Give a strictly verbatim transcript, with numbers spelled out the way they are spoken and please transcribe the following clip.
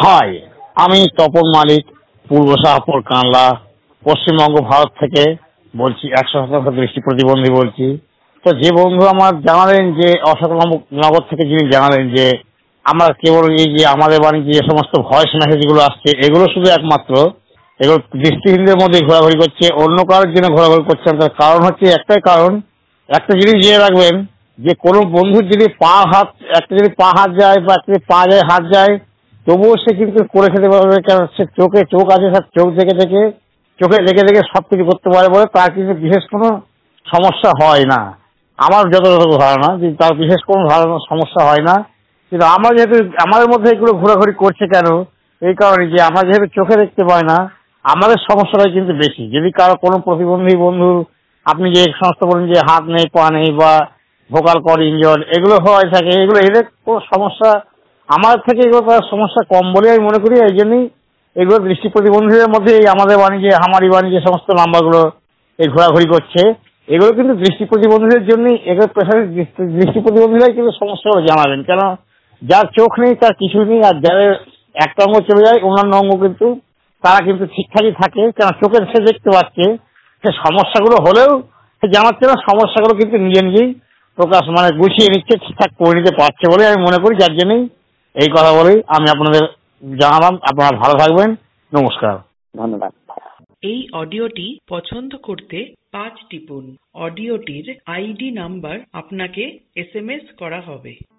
High, আমি তপন মালিক, পূর্ব শাহপুর কানলা, পশ্চিমবঙ্গ ভারত থেকে বলছি। একশো শতাংশ দৃষ্টি প্রতিবন্ধী বলছি। তো যে বন্ধু আমার জানালেন যে অশোকনগর থেকে যিনি জানালেন যে আমরা কেবল এই যে আমাদের বাণিজ্যে যে সমস্ত ভয়েস মেসেজগুলো আসছে এগুলো শুধু একমাত্র এগুলো দৃষ্টিহীনদের মধ্যে ঘোরাঘুরি করছে, অন্য কারোর জন্য ঘোরাঘুরি করছে। তার কারণ হচ্ছে একটাই কারণ, একটা জিনিস জেনে রাখবেন যে কোনো বন্ধুর যদি পা হাত একটা যদি পা হাত যায় বা একটা যদি পা যায় হাত যায় তবুও সে কিন্তু করে খেতে পারবে, কারণ সে চোখে চোখ আছে, তার চোখ দেখে দেখে চোখে দেখে দেখে সব কিছু করতে পারে বলে তার কিন্তু বিশেষ কোনো সমস্যা হয় না। আমার যতটুকু ধারণা যে তার বিশেষ কোনো ধারণা সমস্যা হয় না। কিন্তু আমরা যেহেতু আমাদের মধ্যে এগুলো ঘোরাঘুরি করছে কেন, এই কারণে যে আমরা যেহেতু চোখে দেখতে পাই না আমাদের সমস্যাটাই কিন্তু বেশি। যদি কারো কোনো প্রতিবন্ধী বন্ধু আপনি যে সমস্ত বলেন যে হাত নেই পা নেই বা ভোকাল কর্ড ইনজর্ড এগুলো হয় থাকে, এগুলো এদের কোনো সমস্যা আমার থেকে এগুলো তার সমস্যা কম বলে আমি মনে করি। এই জন্যই এগুলো দৃষ্টি প্রতিবন্ধীদের মধ্যে এই আমাদের বাণিজ্যে হামারি বাণিজ্যে সমস্ত নাম্বারগুলো এই ঘোরাঘুরি করছে। এগুলো কিন্তু দৃষ্টি প্রতিবন্ধীদের জন্যই, এগুলো পেশায় দৃষ্টি প্রতিবন্ধীরাই কিন্তু সমস্যাগুলো জানাবেন। কেন যার চোখ নেই তার কিছু নেই, আর যাদের একটা অঙ্গ চলে যায় অন্যান্য অঙ্গ কিন্তু তারা কিন্তু ঠিকঠাকই থাকে। কেন চোখে সে দেখতে পাচ্ছে, সে সমস্যাগুলো হলেও সে জানাচ্ছে না, সমস্যাগুলো কিন্তু নিজে নিজেই প্রকাশ মানে গুছিয়ে নিচ্ছে, ঠিকঠাক করে নিতে পারছে বলে আমি মনে করি। যার জন্যই এই কথা বলেই আমি আপনাদের জানালাম। আপনারা ভালো থাকবেন, নমস্কার, ধন্যবাদ। এই অডিওটি পছন্দ করতে পাঁচ টিপুন। অডিওটির আইডি নাম্বার আপনাকে এস এম এস করা হবে।